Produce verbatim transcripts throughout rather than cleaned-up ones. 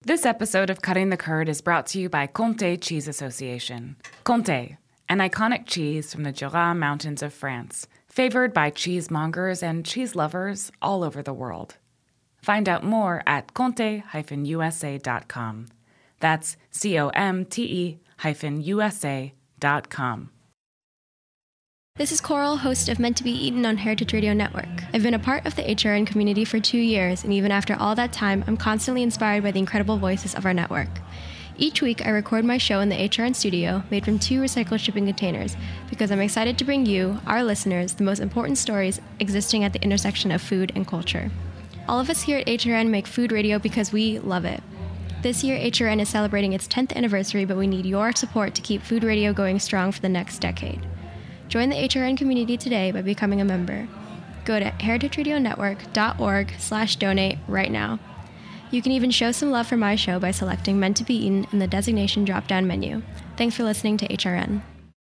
This episode of Cutting the Curd is brought to you by Comté Cheese Association. Comté, an iconic cheese from the Jura Mountains of France, favored by cheesemongers and cheese lovers all over the world. Find out more at comte dash u s a dot com. That's C O M T E hyphen U S A dot com. This is Coral, host of Meant to Be Eaten on Heritage Radio Network. I've been a part of the H R N community for two years, and even after all that time, I'm constantly inspired by the incredible voices of our network. Each week, I record my show in the H R N studio, made from two recycled shipping containers, because I'm excited to bring you, our listeners, the most important stories existing at the intersection of food and culture. All of us here at H R N make food radio because we love it. This year, H R N is celebrating its tenth anniversary, but we need your support to keep food radio going strong for the next decade. Join the H R N community today by becoming a member. Go to heritage radio network dot org slash donate right now. You can even show some love for my show by selecting Meant to Be Eaten in the designation drop-down menu. Thanks for listening to H R N.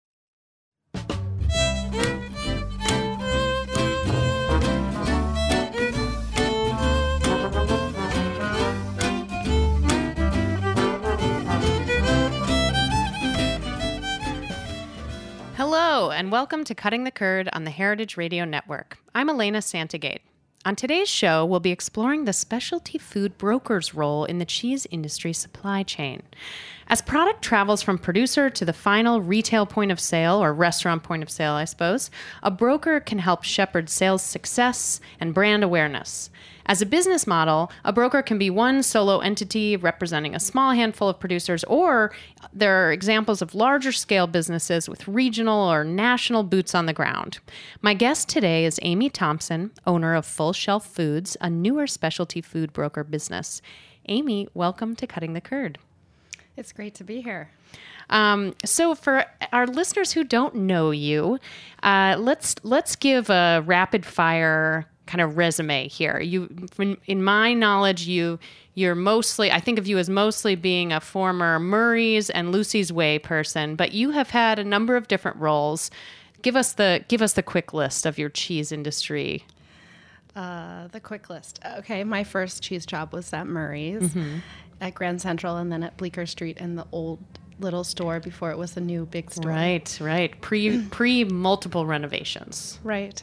Hello, and welcome to Cutting the Curd on the Heritage Radio Network. I'm Elena Santagate. On today's show, we'll be exploring the specialty food broker's role in the cheese industry supply chain. As product travels from producer to the final retail point of sale, or restaurant point of sale, I suppose, a broker can help shepherd sales success and brand awareness. As a business model, a broker can be one solo entity representing a small handful of producers, or there are examples of larger scale businesses with regional or national boots on the ground. My guest today is Amy Thompson, owner of Full Shelf Foods, a newer specialty food broker business. Amy, welcome to Cutting the Curd. It's great to be here. Um, so for our listeners who don't know you, uh, let's let's give a rapid fire kind of resume here. You, in my knowledge, you you're mostly, I think of you as mostly being a former Murray's and Lucy's Way person, but you have had a number of different roles. Give us the give us the quick list of your cheese industry. Uh, the quick list. Okay, my first cheese job was at Murray's, Mm-hmm. at Grand Central, and then at Bleecker Street in the old little store before it was a new big store. Right, right. Pre pre multiple renovations. Right.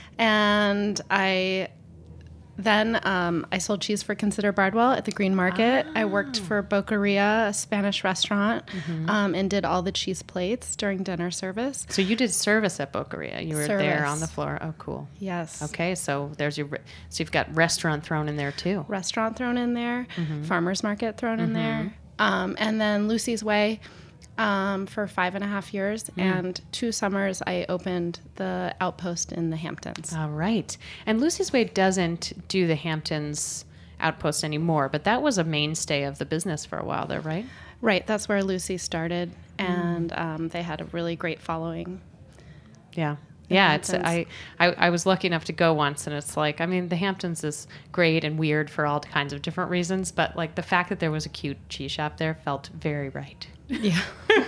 And I then um, I sold cheese for Consider Bardwell at the Green Market. Oh. I worked for Boqueria, a Spanish restaurant, Mm-hmm. um, and did all the cheese plates during dinner service. So you did service at Boqueria. You were there Service. on the floor. Oh, cool. Yes. Okay, so there's your re- so you've got restaurant thrown in there too. Restaurant thrown in there, Mm-hmm. farmer's market thrown in there, um, and then Lucy's Way um, for five and a half years. Mm. And two summers, I opened the Outpost in the Hamptons. All right. And Lucy's Way doesn't do the Hamptons Outpost anymore, but that was a mainstay of the business for a while there, right? Right, that's where Lucy started, Mm. and um, they had a really great following. Yeah. Yeah, it's Hamptons. I, I I was lucky enough to go once, and it's like, I mean, the Hamptons is great and weird for all kinds of different reasons, but like the fact that there was a cute cheese shop there felt very right. Yeah.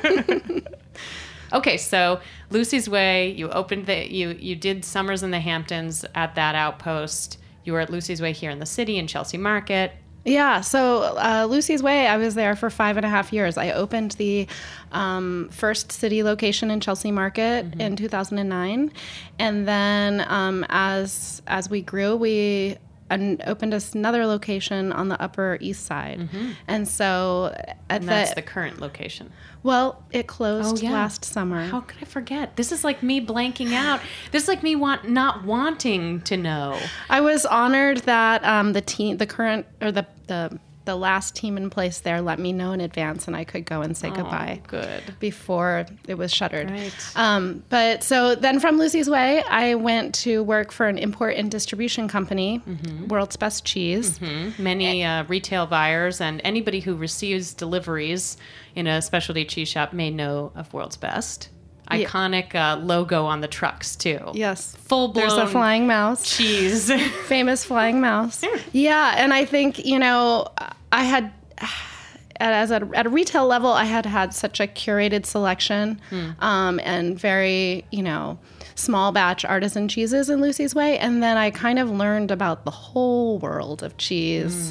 Okay, so Lucy's Way, you opened the you you did summers in the Hamptons at that Outpost. You were at Lucy's Way here in the city in Chelsea Market. Yeah, so uh, Lucy's Way, I was there for five and a half years. I opened the um, first city location in Chelsea Market Mm-hmm. in two thousand nine, and then um, as as we grew, we an- opened us another location on the Upper East Side, and so at Mm-hmm. And that's the, the current location. well, it closed Oh, yeah. last summer. How could I forget? This is like me blanking out. This is like me want not wanting to know. I was honored that um, the team, the current or the the the last team in place there, let me know in advance, and I could go and say goodbye. Oh, good. Before it was shuttered. Right. Um, but so then from Lucy's Way, I went to work for an import and distribution company, World's Best Cheese. Mm-hmm. Many uh, retail buyers and anybody who receives deliveries in a specialty cheese shop may know of World's Best. Yeah. Iconic uh, logo on the trucks too. Yes. Full blown There's a flying mouse. cheese. Famous flying mouse. Yeah, and I think, you know, I had, as a, at a retail level, I had had such a curated selection um, and very, you know, small batch artisan cheeses in Lucy's Way. And then I kind of learned about the whole world of cheese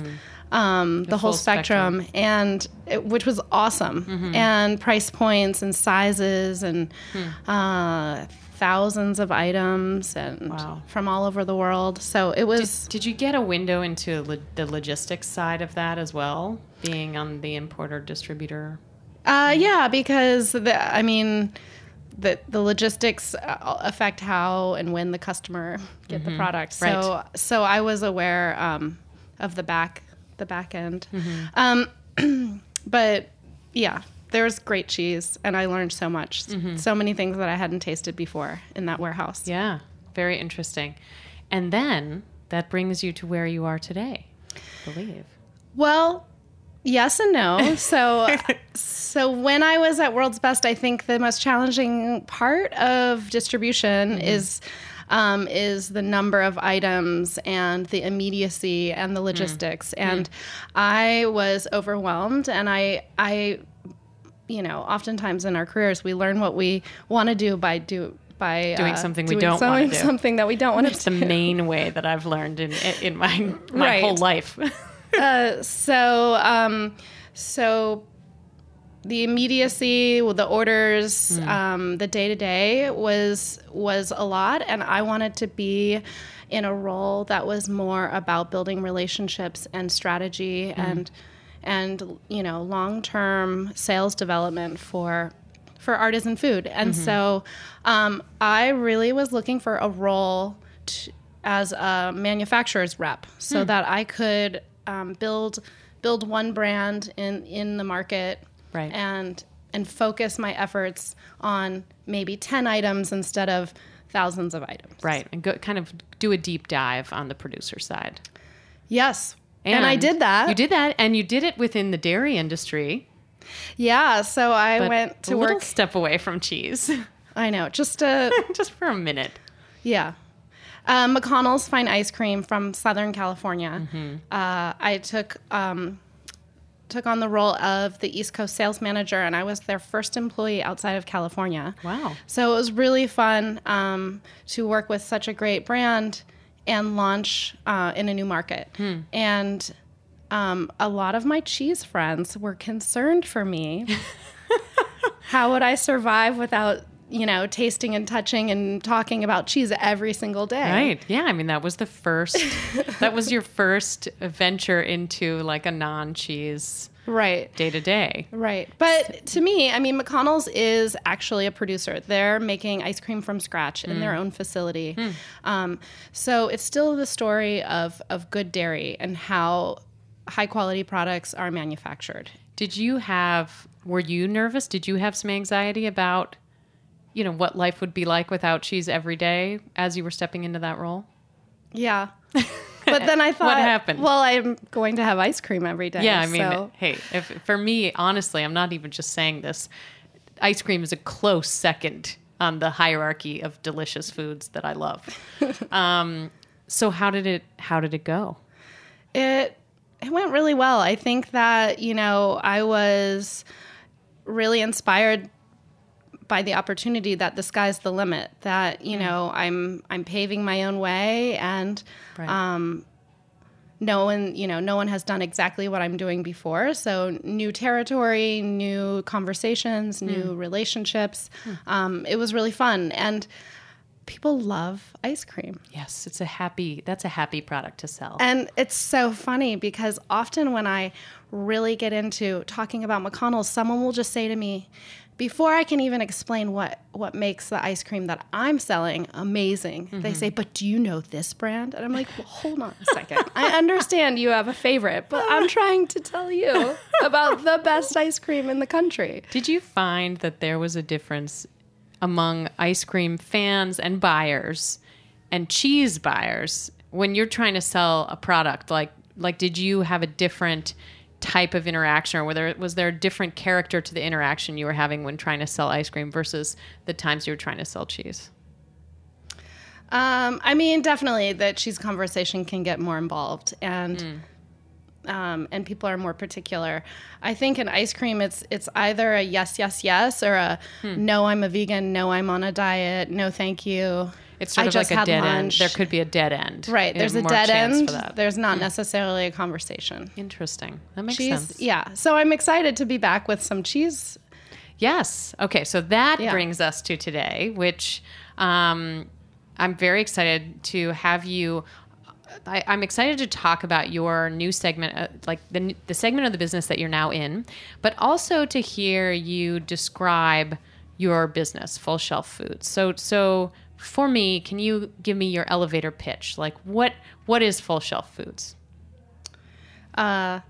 um, the, the whole spectrum, spectrum. and it, which was awesome. Mm-hmm. And price points and sizes and hmm. uh, thousands of items and wow. from all over the world. So it was. Did, did you get a window into lo- the logistics side of that as well, being on the importer distributor? Uh, yeah, because the, I mean. The, the logistics affect how and when the customer get mm-hmm. the product. So right. so I was aware um, of the back the back end. Mm-hmm. Um, but yeah, there was great cheese, and I learned so much, mm-hmm. so many things that I hadn't tasted before in that warehouse. Yeah, very interesting. And then that brings you to where you are today, I believe. Well. Yes and no. So, so when I was at World's Best, I think the most challenging part of distribution mm-hmm. is um, is the number of items and the immediacy and the logistics. Mm-hmm. And I was overwhelmed, and I I, you know, oftentimes in our careers we learn what we want to do by do. By doing uh, something we doing don't want to do. Something that we don't want to do. It's the main way that I've learned in in my my right. whole life. uh, so, um, so the immediacy, the orders, mm. um, the day to day was was a lot, and I wanted to be in a role that was more about building relationships and strategy mm. and and you know long term sales development for for artisan food, and mm-hmm. so um, I really was looking for a role to, as a manufacturer's rep, so mm. that I could. Um, build build one brand in, in the market right. and and focus my efforts on maybe ten items instead of thousands of items. Right, and go, kind of do a deep dive on the producer side. Yes, and, and I did that. You did that, and you did it within the dairy industry. Yeah, so I but went to a work. Little step away from cheese. I know, just a just for a minute. Yeah. Uh, McConnell's Fine Ice Cream from Southern California. Mm-hmm. Uh, I took um, took on the role of the East Coast sales manager, and I was their first employee outside of California. Wow! So it was really fun um, to work with such a great brand and launch uh, in a new market. Hmm. And um, a lot of my cheese friends were concerned for me. How would I survive without you know, tasting and touching and talking about cheese every single day. Right. Yeah. I mean, that was the first, that was your first venture into like a non-cheese right. day to day. Right. But to me, I mean, McConnell's is actually a producer. They're making ice cream from scratch mm. in their own facility. Mm. Um, so it's still the story of, of good dairy and how high quality products are manufactured. Did you have, were you nervous? Did you have some anxiety about you know, what life would be like without cheese every day as you were stepping into that role? Yeah. But then I thought, what happened? Well, I'm going to have ice cream every day. Yeah, I mean, so. hey, if, for me, honestly, I'm not even just saying this. Ice cream is a close second on the hierarchy of delicious foods that I love. um, so how did it, how did it go? It, it went really well. I think that, you know, I was really inspired by the opportunity that the sky's the limit, that, you know, I'm, I'm paving my own way and, right. um, no one, you know, no one has done exactly what I'm doing before. So new territory, new conversations, new mm. relationships. Mm. Um, it was really fun. And people love ice cream. Yes. It's a happy, that's a happy product to sell. And it's so funny because often when I really get into talking about McConnell's, someone will just say to me, before I can even explain what, what makes the ice cream that I'm selling amazing, mm-hmm. they say, but do you know this brand? And I'm like, well, hold on a second. I understand you have a favorite, but I'm trying to tell you about the best ice cream in the country. Did you find that there was a difference among ice cream fans and buyers and cheese buyers when you're trying to sell a product? Like, like did you have a different type of interaction, or whether was there a different character to the interaction you were having when trying to sell ice cream versus the times you were trying to sell cheese? Um, I mean, definitely the cheese conversation can get more involved, and mm. um, and people are more particular. I think in ice cream, it's it's either a yes, yes, yes, or a hmm. no, I'm a vegan, no, I'm on a diet, no, thank you. It's sort I of just like a had dead lunch. end. There could be a dead end. Right. You There's have a more dead chance end. for that. There's not necessarily a conversation. Interesting. That makes Cheese, sense. yeah. So I'm excited to be back with some cheese. Yes. Okay. So that Yeah. brings us to today, which um, I'm very excited to have you. I, I'm excited to talk about your new segment, uh, like the the segment of the business that you're now in, but also to hear you describe your business, Full Shelf Foods. So, so for me, can you give me your elevator pitch? Like, what what is Full Shelf Foods? Uh,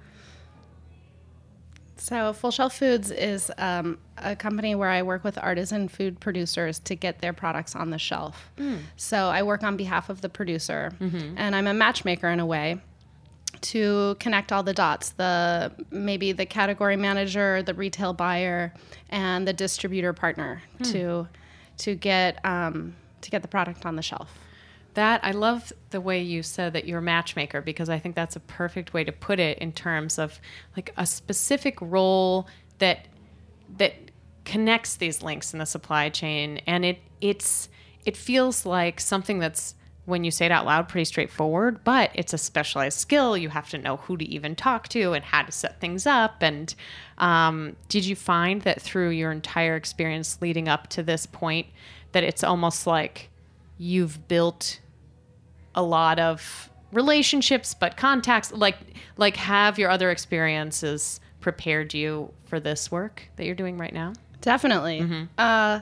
so Full Shelf Foods is um, a company where I work with artisan food producers to get their products on the shelf. Mm. So I work on behalf of the producer, mm-hmm. and I'm a matchmaker in a way to connect all the dots, the maybe the category manager, the retail buyer, and the distributor partner mm. to to get um, to get the product on the shelf. That I love the way you said that you're a matchmaker, because I think that's a perfect way to put it in terms of like a specific role that that connects these links in the supply chain, and it it's it feels like something that's, when you say it out loud, pretty straightforward, but it's a specialized skill. You have to know who to even talk to and how to set things up. And um, did you find that through your entire experience leading up to this point that it's almost like you've built a lot of relationships, but contacts, like like have your other experiences prepared you for this work that you're doing right now? Definitely. Mm-hmm. Uh,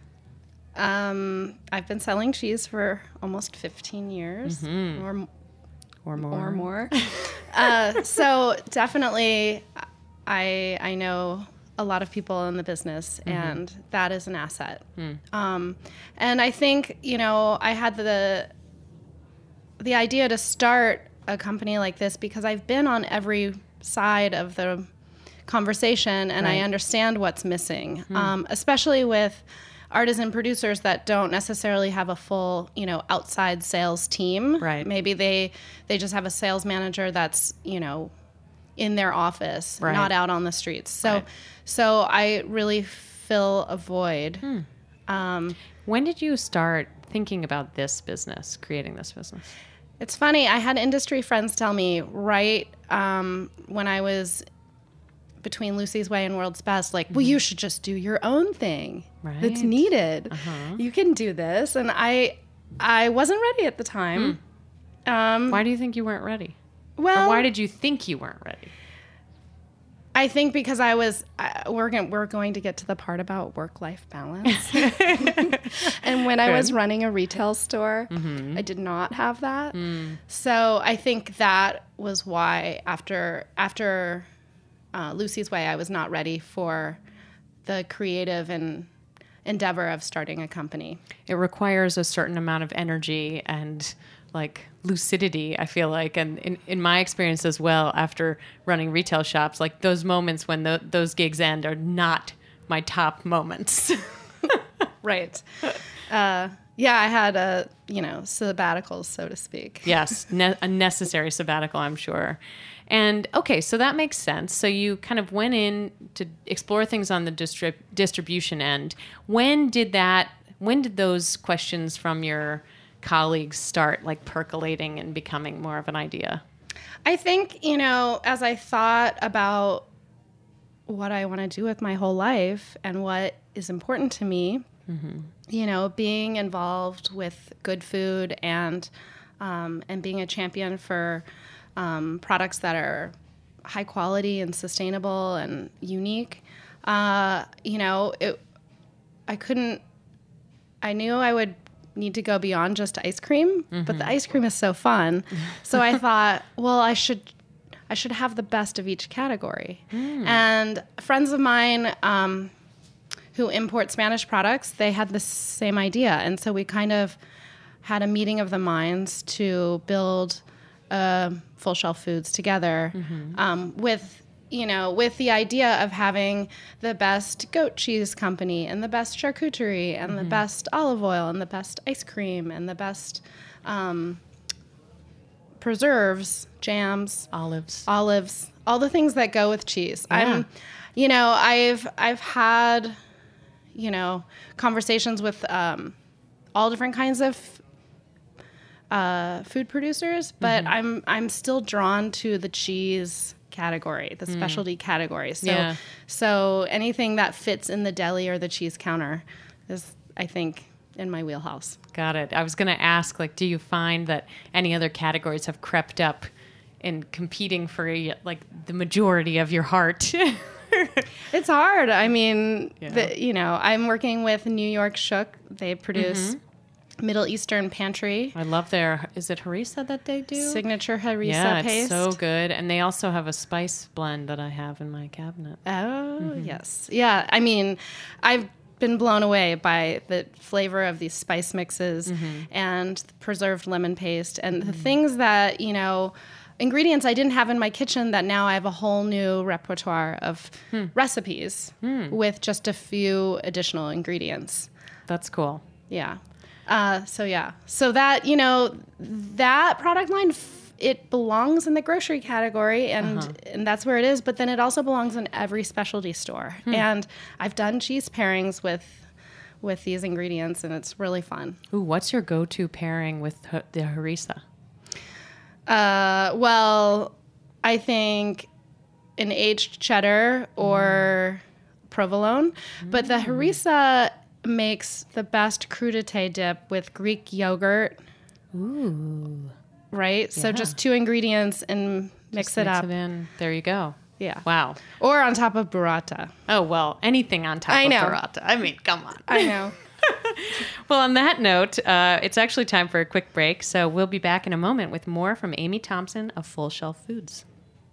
um, I've been selling cheese for almost fifteen years mm-hmm. or, or more. Or more. uh, so definitely I I know a lot of people in the business, mm-hmm. and that is an asset. Mm. Um, and I think, you know, I had the the idea to start a company like this because I've been on every side of the conversation, and right. I understand what's missing, mm. um, especially with artisan producers that don't necessarily have a full, you know, outside sales team. Right. Maybe they they just have a sales manager that's, you know, in their office, right. not out on the streets. So, right. so I really fill a void. Hmm. Um, when did you start thinking about this business, creating this business? It's funny. I had industry friends tell me right um, when I was between Lucy's Way and World's Best, like, mm-hmm. well, you should just do your own thing. Right. That's needed. Uh-huh. You can do this. And I, I wasn't ready at the time. Hmm. Um, why do you think you weren't ready? Well, or why did you think you weren't ready? I think because I was, uh, we're, going, we're going to get to the part about work-life balance. And when Good. I was running a retail store, mm-hmm. I did not have that. Mm. So I think that was why after after uh, Lucy's Way, I was not ready for the creative and endeavor of starting a company. It requires a certain amount of energy and like lucidity, I feel like. And in, in my experience as well, after running retail shops, like those moments when the, those gigs end are not my top moments. Right. Uh, yeah, I had a, you know, sabbaticals, so to speak. Yes, ne- a necessary sabbatical, I'm sure. And okay, so that makes sense. So you kind of went in to explore things on the distrib- distribution end. When did that, when did those questions from your colleagues start like percolating and becoming more of an idea? I think, you know, as I thought about what I want to do with my whole life and what is important to me, mm-hmm. you know, being involved with good food and um, and being a champion for um, products that are high quality and sustainable and unique, uh, you know, it, I couldn't, I knew I would need to go beyond just ice cream, mm-hmm. but the ice cream is so fun. So I thought, well, I should I should have the best of each category. Mm. And friends of mine um, who import Spanish products, they had the same idea. And so we kind of had a meeting of the minds to build uh, Full Shelf Foods together, mm-hmm. um, with you know, with the idea of having the best goat cheese company and the best charcuterie and mm-hmm. the best olive oil and the best ice cream and the best um, preserves, jams, olives, olives, all the things that go with cheese. Yeah. I'm, you know, I've I've had, you know, conversations with um, all different kinds of uh, food producers, but mm-hmm. I'm I'm still drawn to the cheese category, the specialty mm. category. So yeah. so anything that fits in the deli or the cheese counter is, I think, in my wheelhouse. Got it. I was going to ask, like, do you find that any other categories have crept up in competing for like the majority of your heart? It's hard. I mean, yeah. the, you know, I'm working with New York Shook. They produce mm-hmm. Middle Eastern pantry. I love their, is it harissa that they do? Signature harissa yeah, paste. Yeah, it's so good. And they also have a spice blend that I have in my cabinet. Oh, mm-hmm. yes. Yeah, I mean, I've been blown away by the flavor of these spice mixes mm-hmm. and the preserved lemon paste and mm-hmm. the things that, you know, ingredients I didn't have in my kitchen that now I have a whole new repertoire of hmm. recipes hmm. with just a few additional ingredients. That's cool. Yeah. Uh, so, yeah. So that, you know, that product line, f- it belongs in the grocery category and, uh-huh. and that's where it is. But then it also belongs in every specialty store. Hmm. And I've done cheese pairings with with these ingredients and it's really fun. Ooh, what's your go-to pairing with h- the harissa? Uh, well, I think an aged cheddar or mm. provolone, mm. but the harissa makes the best crudité dip with Greek yogurt. Ooh. Right? Yeah. So just two ingredients and mix just it mix up. It in. There you go. Yeah. Wow. Or on top of burrata. Oh, well, anything on top I of know. burrata. I mean, come on. I know. Well, on that note, uh, it's actually time for a quick break, so we'll be back in a moment with more from Amy Thompson of Full Shelf Foods.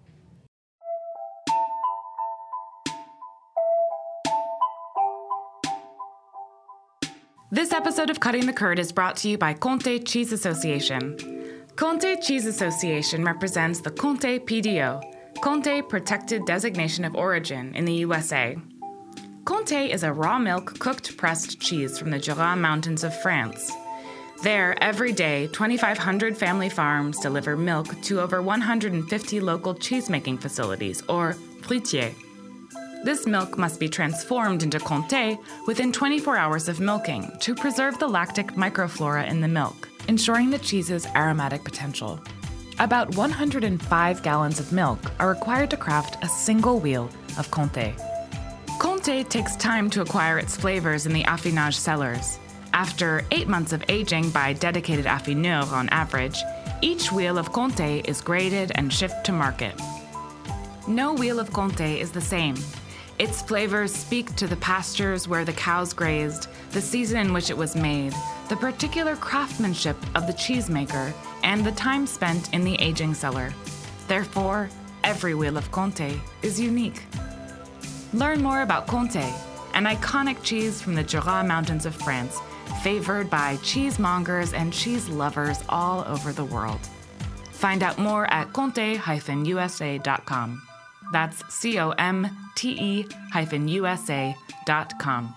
This episode of Cutting the Curd is brought to you by Comté Cheese Association. Comté Cheese Association represents the Comté P D O, Comté Protected Designation of Origin in the U S A. Comté is a raw milk cooked pressed cheese from the Jura Mountains of France. There, every day, twenty-five hundred family farms deliver milk to over one hundred fifty local cheese-making facilities, or fruitiers. This milk must be transformed into Comté within twenty-four hours of milking to preserve the lactic microflora in the milk, ensuring the cheese's aromatic potential. About one hundred five gallons of milk are required to craft a single wheel of Comté. Comté takes time to acquire its flavors in the affinage cellars. After eight months of aging by dedicated affineurs on average, each wheel of Comté is graded and shipped to market. No wheel of Comté is the same. Its flavors speak to the pastures where the cows grazed, the season in which it was made, the particular craftsmanship of the cheesemaker, and the time spent in the aging cellar. Therefore, every wheel of Comté is unique. Learn more about Comté, an iconic cheese from the Jura Mountains of France, favored by cheesemongers and cheese lovers all over the world. Find out more at comte dash u s a dot com. That's C O M T E hyphen U S A dot com.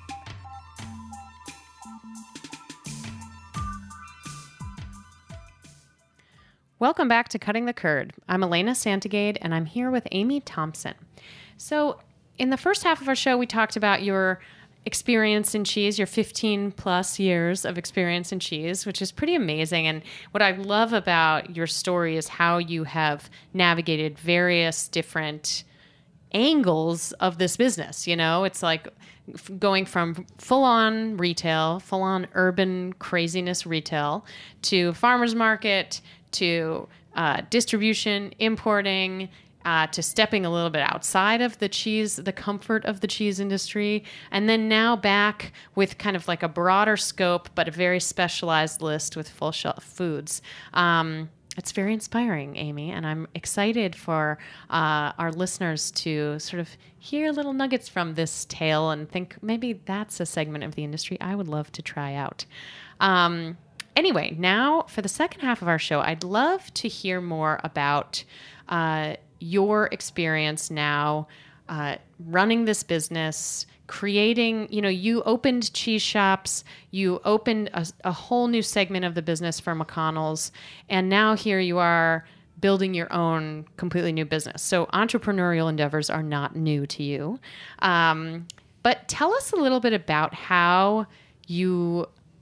Welcome back to Cutting the Curd. I'm Elena Santagade, and I'm here with Amy Thompson. So, in the first half of our show, we talked about your experience in cheese, your fifteen plus years of experience in cheese, which is pretty amazing. And what I love about your story is how you have navigated various different angles of this business. You know, it's like f- going from full-on retail, full-on urban craziness retail, to farmer's market, to uh, distribution, importing, Uh, to stepping a little bit outside of the cheese, the comfort of the cheese industry, and then now back with kind of like a broader scope, but a very specialized list with Full Shelf Foods. Um, it's very inspiring, Amy, and I'm excited for uh, our listeners to sort of hear little nuggets from this tale and think maybe that's a segment of the industry I would love to try out. Um, anyway, now for the second half of our show, I'd love to hear more about uh, your experience now uh, running this business, creating, you know, you opened cheese shops, you opened a, a whole new segment of the business for McConnell's, and now here you are building your own completely new business. So entrepreneurial endeavors are not new to you. Um, but tell us a little bit about how you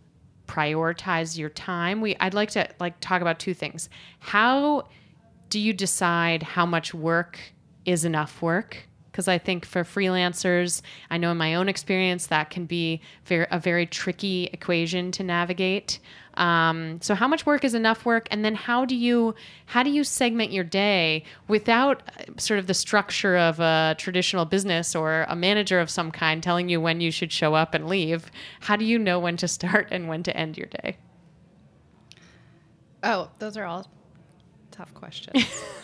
prioritize your time? We I'd like to like talk about two things. How do you decide how much work is enough work? Because I think for freelancers, I know in my own experience that can be very, a very tricky equation to navigate. Um, so how much work is enough work? And then how do you how do you segment your day without sort of the structure of a traditional business or a manager of some kind telling you when you should show up and leave? How do you know when to start and when to end your day? Oh, those are all tough questions.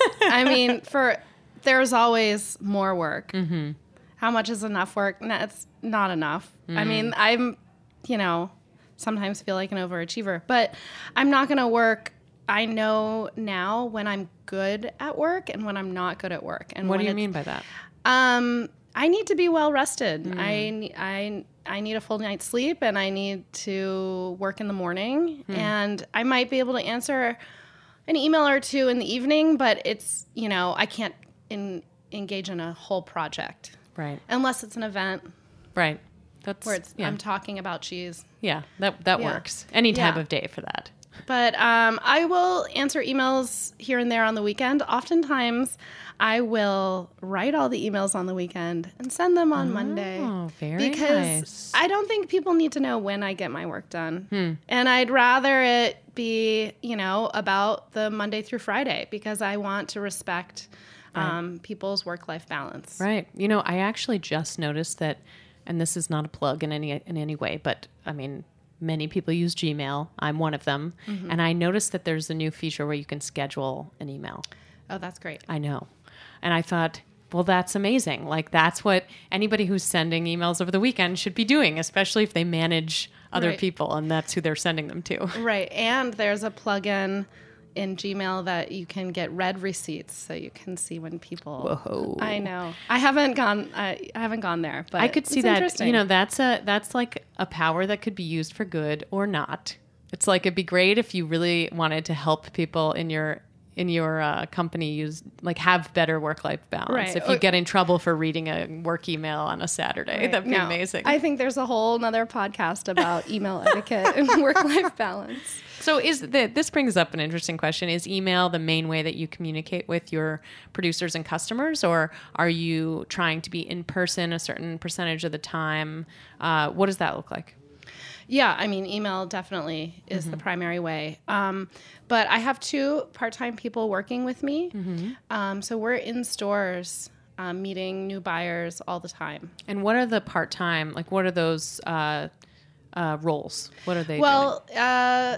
I mean, for there's always more work. Mm-hmm. How much is enough work? No, it's not enough. Mm. I mean, I'm, you know, sometimes feel like an overachiever, but I'm not going to work. I know now when I'm good at work and when I'm not good at work. And what do you mean by that? Um, I need to be well rested. Mm. I, I, I need a full night's sleep, and I need to work in the morning. Mm. And I might be able to answer an email or two in the evening, but it's, you know, I can't in, engage in a whole project. Right. Unless it's an event. Right. That's where it's, yeah. I'm talking about cheese. Yeah, that that yeah. works. Any time yeah. of day for that. But um, I will answer emails here and there on the weekend. Oftentimes, I will write all the emails on the weekend and send them on oh, Monday. Oh, very because nice. I don't think people need to know when I get my work done. Hmm. And I'd rather it be, you know, about the Monday through Friday, because I want to respect um, right. people's work-life balance. Right. You know, I actually just noticed that, and this is not a plug in any in any way, but I mean, many people use Gmail. I'm one of them. Mm-hmm. And I noticed that there's a new feature where you can schedule an email. Oh, that's great. I know. And I thought, well, that's amazing. Like, that's what anybody who's sending emails over the weekend should be doing, especially if they manage other right. people and that's who they're sending them to. Right. And there's a plugin in Gmail that you can get read receipts, so you can see when people. Whoa! I know. I haven't gone. I, I haven't gone there, but I could see it's that. You know, that's a that's like a power that could be used for good or not. It's like it'd be great if you really wanted to help people in your in your uh, company use like have better work life balance. Right. If you get in trouble for reading a work email on a Saturday, right. that'd be no, amazing. I think there's a whole nother podcast about email etiquette and work life balance. So is the, this brings up an interesting question. Is email the main way that you communicate with your producers and customers, or are you trying to be in person a certain percentage of the time? Uh, what does that look like? Yeah, I mean, email definitely is mm-hmm. the primary way. Um, but I have two part-time people working with me. Mm-hmm. Um, so we're in stores um, meeting new buyers all the time. And what are the part-time, like what are those uh, uh, roles? What are they well, doing? Well, uh,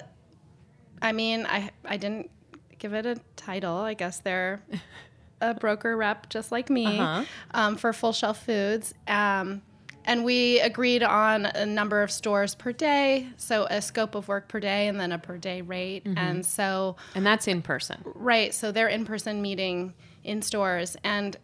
I mean, I I didn't give it a title. I guess they're a broker rep just like me uh-huh. um, for Full Shelf Foods. Um, and we agreed on a number of stores per day, so a scope of work per day and then a per day rate. Mm-hmm. And so... And that's in person. Right. So they're in-person meeting in stores. And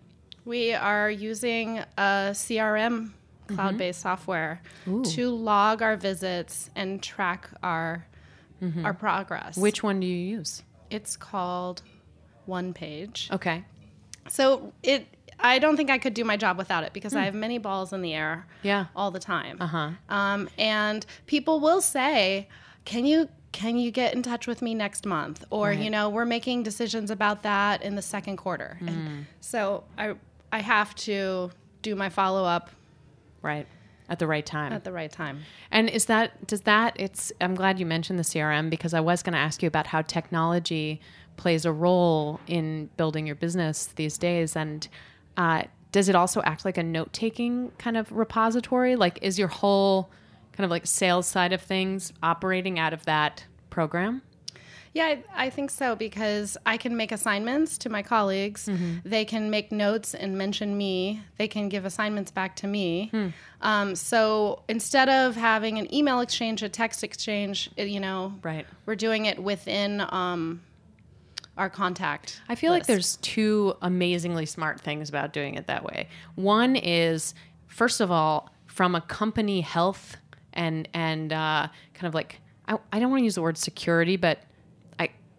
we are using a C R M, cloud-based mm-hmm. software, Ooh. to log our visits and track our... Mm-hmm. our progress. Which one do you use? It's called OnePage. Okay. So it, I don't think I could do my job without it because mm. I have many balls in the air yeah. all the time. Uh-huh. Um, and people will say, can you can you get in touch with me next month? Or, right. you know, we're making decisions about that in the second quarter. Mm. And so I I have to do my follow-up. Right. At the right time. At the right time. And is that, does that, it's, I'm glad you mentioned the C R M because I was going to ask you about how technology plays a role in building your business these days. And uh, does it also act like a note-taking kind of repository? Like, is your whole kind of like sales side of things operating out of that program? Yeah, I, I think so, because I can make assignments to my colleagues. Mm-hmm. They can make notes and mention me. They can give assignments back to me. Hmm. Um, so instead of having an email exchange, a text exchange, it, you know, right. we're doing it within um, our contact I feel list. like there's two amazingly smart things about doing it that way. One is, first of all, from a company health and, and uh, kind of like, I, I don't want to use the word security, but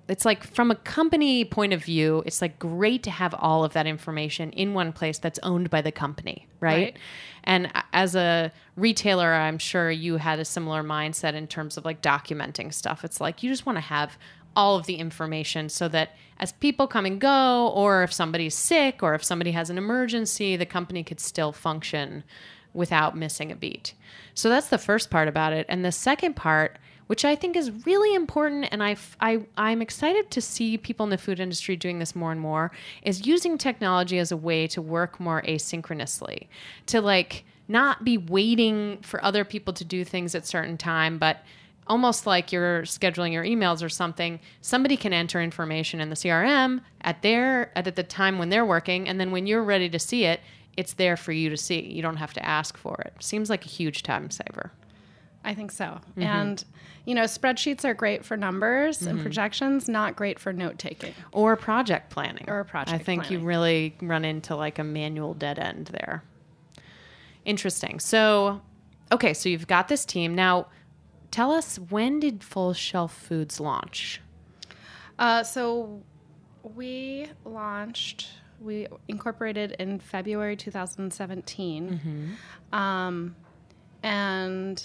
it's like from a company point of view, it's like great to have all of that information in one place that's owned by the company, right? Right. And as a retailer, I'm sure you had a similar mindset in terms of like documenting stuff. It's like you just want to have all of the information so that as people come and go, or if somebody's sick, or if somebody has an emergency, the company could still function without missing a beat. So that's the first part about it. And the second part, which I think is really important, and I, I, I'm excited to see people in the food industry doing this more and more, is using technology as a way to work more asynchronously, to like not be waiting for other people to do things at certain time, but almost like you're scheduling your emails or something. Somebody can enter information in the C R M at their at the time when they're working, and then when you're ready to see it, it's there for you to see. You don't have to ask for it. Seems like a huge time saver. I think so. Mm-hmm. And, you know, spreadsheets are great for numbers mm-hmm. and projections, not great for note taking. Or project planning. Or project I think planning. you really run into like a manual dead end there. Interesting. So, okay, so you've got this team. Now, tell us, when did Full Shelf Foods launch? Uh, so we launched, we incorporated in February two thousand seventeen. Mm-hmm. Um, and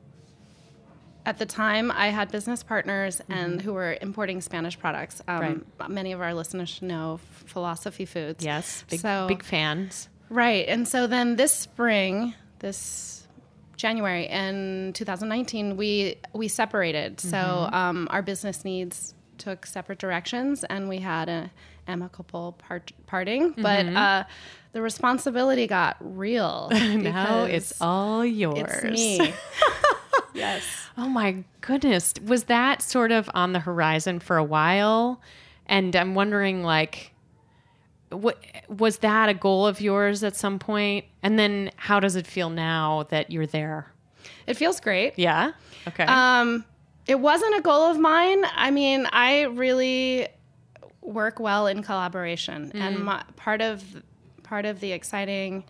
at the time, I had business partners mm-hmm. and who were importing Spanish products. Um, right. Many of our listeners know Philosophy Foods. Yes, big, so, big fans. Right. And so then this spring, this January in two thousand nineteen, we we separated. Mm-hmm. So um, our business needs took separate directions, and we had an amicable part- parting. Mm-hmm. But uh, the responsibility got real. Now it's all yours. It's me. Yes. Oh my goodness. Was that sort of on the horizon for a while? And I'm wondering, like, what was that a goal of yours at some point? And then how does it feel now that you're there? It feels great. Yeah. Okay. Um, it wasn't a goal of mine. I mean, I really work well in collaboration, mm. and my, part of part of the exciting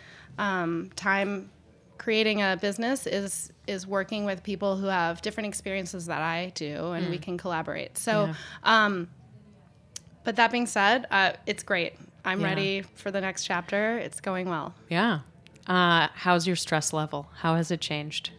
um, time creating a business is is working with people who have different experiences that I do, and mm. we can collaborate. So, yeah. um, but that being said, uh, it's great. I'm yeah. ready for the next chapter. It's going well. Yeah. Uh, how's your stress level? How has it changed?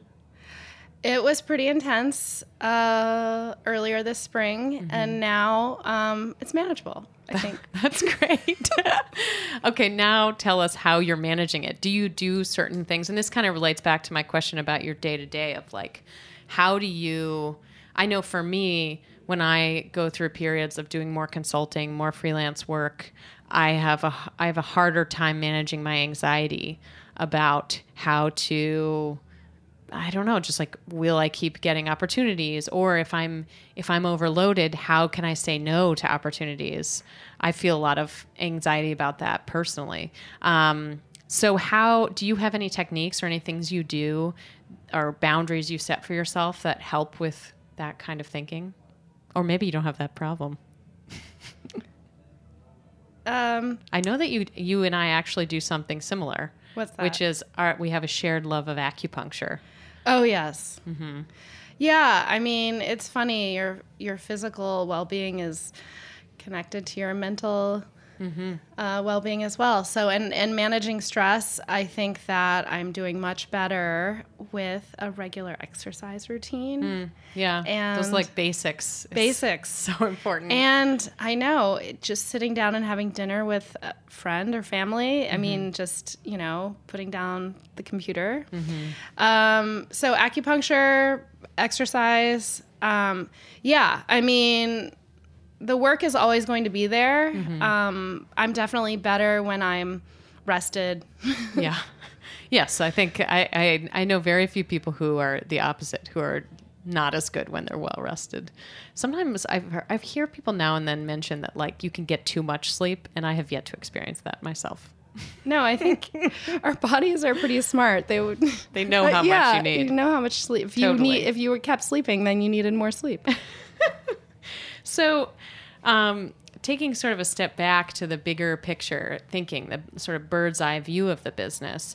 It was pretty intense uh, earlier this spring, mm-hmm. and now um, it's manageable, I think. That's great. Okay, now tell us how you're managing it. Do you do certain things? And this kind of relates back to my question about your day-to-day of, like, how do you... I know for me, when I go through periods of doing more consulting, more freelance work, I have a, I have a harder time managing my anxiety about how to... I don't know, just like, will I keep getting opportunities? Or if I'm if I'm overloaded, how can I say no to opportunities? I feel a lot of anxiety about that personally. Um, so how, do you have any techniques or any things you do or boundaries you set for yourself that help with that kind of thinking? Or maybe you don't have that problem. um, I know that you you and I actually do something similar. What's that? Which is, our, we have a shared love of acupuncture. Oh, yes. Mm-hmm. Yeah, I mean, it's funny. Your your physical well-being is connected to your mental mm-hmm. uh, well-being as well. So, and, and managing stress, I think that I'm doing much better with a regular exercise routine. Mm, yeah, and those like basics. Basics. So important. And I know, it, just sitting down and having dinner with a friend or family, mm-hmm. I mean, just, you know, putting down the computer. Mm-hmm. Um, so acupuncture, exercise, um, yeah, I mean... The work is always going to be there. Mm-hmm. Um, I'm definitely better when I'm rested. Yeah. Yes, I think I, I I know very few people who are the opposite, who are not as good when they're well rested. Sometimes I've heard, I've hear people now and then mention that, like, you can get too much sleep, and I have yet to experience that myself. No, I think our bodies are pretty smart. They would they know how yeah, much you need. You know how much sleep. If totally. you need, if you were kept sleeping, then you needed more sleep. So, um, taking sort of a step back to the bigger picture thinking, the sort of bird's eye view of the business,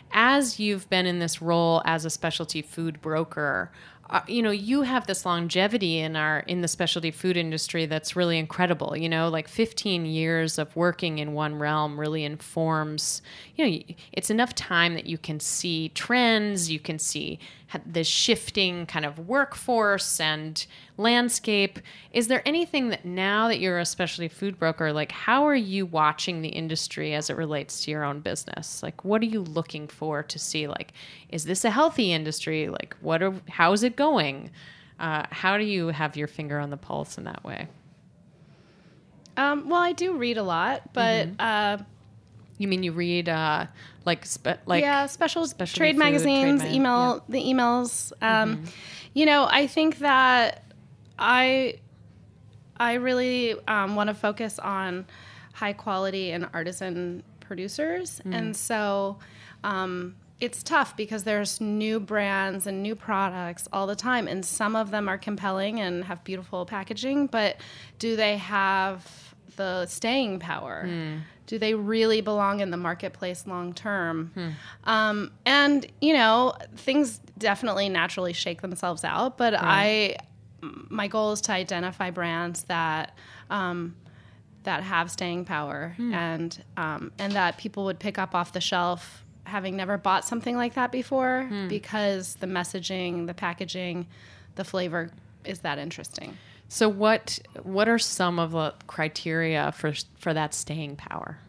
as you've been in this role as a specialty food broker, uh, you know, you have this longevity in our in the specialty food industry that's really incredible. You know, like fifteen years of working in one realm really informs, you know, it's enough time that you can see trends, you can see the shifting kind of workforce and landscape. Is there anything that now that you're a specialty food broker, like how are you watching the industry as it relates to your own business? Like what are you looking for to see, like, is this a healthy industry? Like what are, how is it going? Uh, how do you have your finger on the pulse in that way? Um, well, I do read a lot, but mm-hmm. uh, you mean you read uh, like spe- like yeah, special trade food, magazines, trade email yeah. the emails. Um, mm-hmm. You know, I think that I I really um, want to focus on high quality and artisan producers, mm. and so um, it's tough because there's new brands and new products all the time, and some of them are compelling and have beautiful packaging, but do they have the staying power? Mm. Do they really belong in the marketplace long term? Hmm. Um, and, you know, things definitely naturally shake themselves out, but right. I, my goal is to identify brands that, um, that have staying power hmm. and, um, and that people would pick up off the shelf having never bought something like that before hmm. because the messaging, the packaging, the flavor is that interesting. So what what are some of the criteria for for that staying power?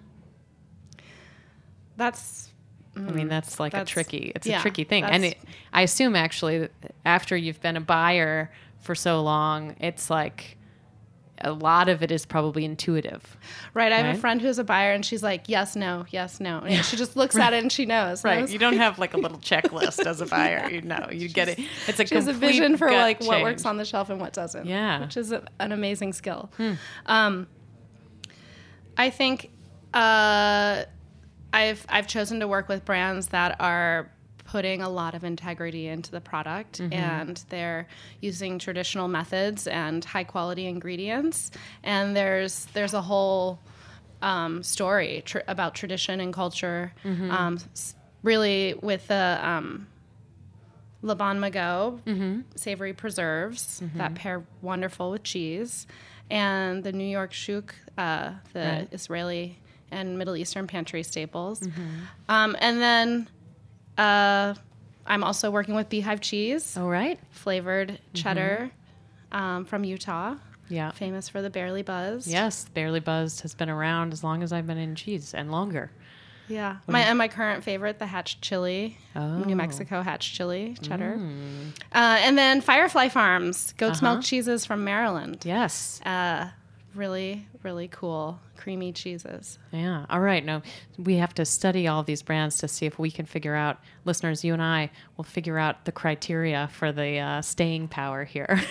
That's, mm, I mean, that's like that's, a tricky. It's yeah, a tricky thing, and it, I assume actually after you've been a buyer for so long, it's like a lot of it is probably intuitive. Right. I right? have a friend who's a buyer, and she's like, yes, no, yes, no. And she just looks right. at it and she knows. Right. knows. You don't have like a little checklist as a buyer. You know, you get it. It's a she has a complete vision for like change. what works on the shelf and what doesn't. Yeah. Which is a, an amazing skill. Hmm. Um, I think uh, I've I've chosen to work with brands that are putting a lot of integrity into the product, mm-hmm. and they're using traditional methods and high quality ingredients. And there's there's a whole um, story tr- about tradition and culture, mm-hmm. um, really with the um, Le Bon Magot mm-hmm. savory preserves mm-hmm. that pair wonderful with cheese, and the New York Shuk, uh, the right. Israeli and Middle Eastern pantry staples. Mm-hmm. Um, and then Uh, I'm also working with Beehive cheese. Oh, right. Flavored cheddar mm-hmm. um, from Utah. Yeah. Famous for the Barely Buzzed. Yes, Barely Buzzed has been around as long as I've been in cheese and longer. Yeah. My and my current favorite, the Hatch Chili. Oh. New Mexico Hatch Chili cheddar. Mm. Uh, and then Firefly Farms, goat's uh-huh. milk cheeses from Maryland. Yes. Uh, really, really cool. Creamy cheeses. Yeah. All right. Now, we have to study all of these brands to see if we can figure out, listeners, you and I will figure out the criteria for the uh, staying power here.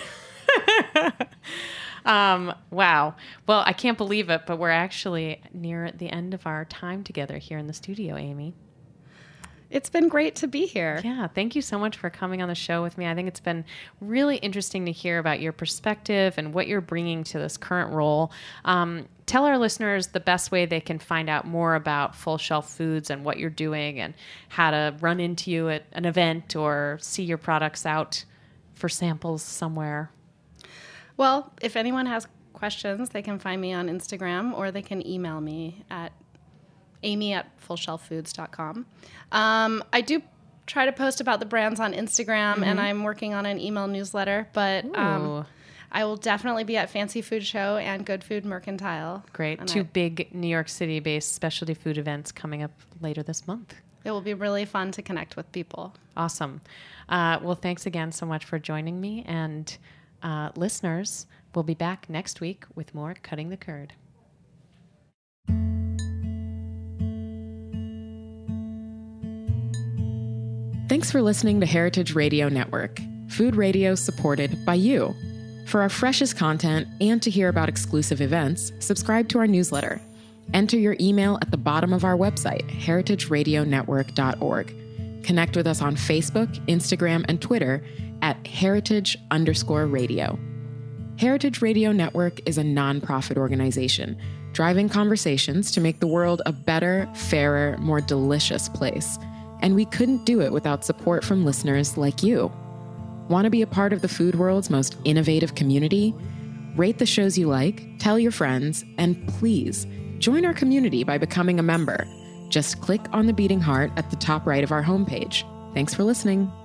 um, wow. Well, I can't believe it, but we're actually near the end of our time together here in the studio, Amy. It's been great to be here. Yeah, thank you so much for coming on the show with me. I think it's been really interesting to hear about your perspective and what you're bringing to this current role. Um, tell our listeners the best way they can find out more about Full Shelf Foods and what you're doing and how to run into you at an event or see your products out for samples somewhere. Well, if anyone has questions, they can find me on Instagram or they can email me at amy at full shelf foods dot com. Um, I do try to post about the brands on Instagram, mm-hmm. and I'm working on an email newsletter, but um, I will definitely be at Fancy Food Show and Good Food Mercantile. Great. Two I, big New York City-based specialty food events coming up later this month. It will be really fun to connect with people. Awesome. Uh, well, thanks again so much for joining me, and uh, listeners, we'll be back next week with more Cutting the Curd. Thanks for listening to Heritage Radio Network, food radio supported by you. For our freshest content and to hear about exclusive events, subscribe to our newsletter. Enter your email at the bottom of our website, heritage radio network dot org. Connect with us on Facebook, Instagram, and Twitter at heritage underscore radio. Heritage Radio Network is a nonprofit organization driving conversations to make the world a better, fairer, more delicious place. And we couldn't do it without support from listeners like you. Want to be a part of the food world's most innovative community? Rate the shows you like, tell your friends, and please join our community by becoming a member. Just click on the beating heart at the top right of our homepage. Thanks for listening.